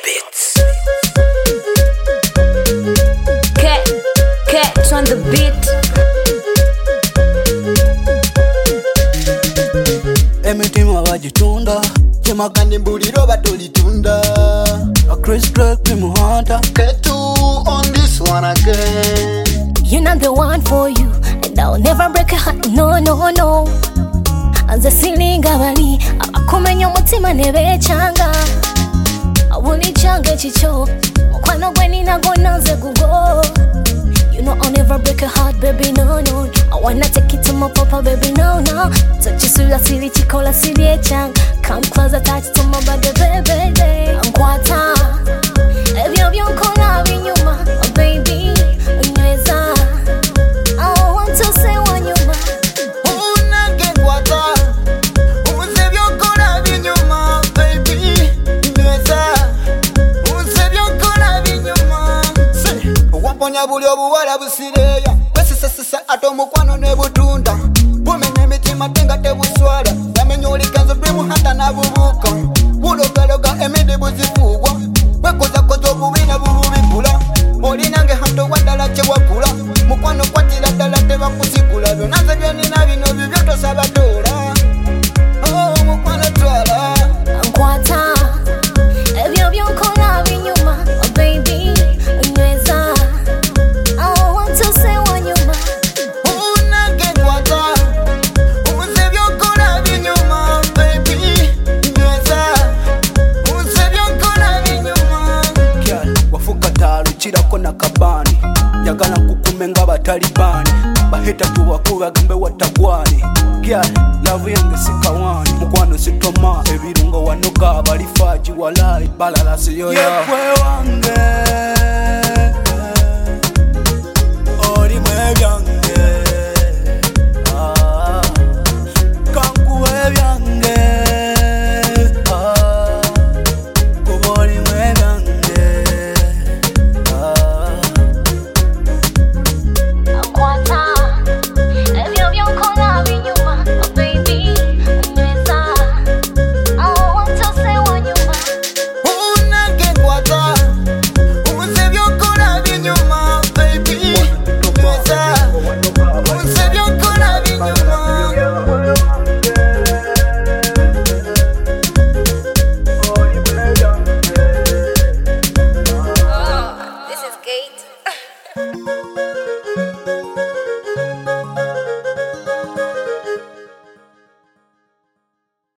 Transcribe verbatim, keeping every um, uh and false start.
beats. Cat, cat on the beat. Emitima wajitunda Chemakani mbuliro batolitunda A Chris Craig Pimuhanta Ketu on this one again. You're not the one for you, and I'll never break a heart. No, no, no. Anze silinga bali abakumenya umutima nebechanga awuni change chicho mukwano gwe ninago nanze gugo. You know I'll never break a heart, baby, no, no. I wanna take it to my papa, baby, no, no. Touch you sweet, silly, chikola, silly, chang. Come closer, touch to my body, baby, baby. I'm quata. If you're young, call out in your ma, oh, baby. Nweza. I want to say one you ma. Unage kwata Unsebyo kola binyuma baby. Nweza Unsebyo kola binyuma. Waponya buli obuwala busireya Wesisesisa ate omukwano ne butunda Bumenya emitima tenga tebuswala Yamenya olikanzo Pimuhanta na bubuka Bulogaloga emidi buzifuwa Wekoza koza obuwina bububikula Olinange hanto wadala chewakula Mukwano kwatira dala teba kusikula Byonaze byenina bino bibyo tosaba dola Oh mukwano twala Nkwata. If you're young, call out in your ma, oh, baby. Nweza. I want to say one you ma. Unage kwata Unsebyo kola binyuma baby. Nweza Unsebyo kola binyuma. Girl, wafuka talu chirako na kabani Yagala kukumenga batalibani Baheta tuwakuba gambe watagwani Girl, love yange sikawani Mukwano sitoma ebirungo wanoga balifaji walai balala siyo ya Yekwe wange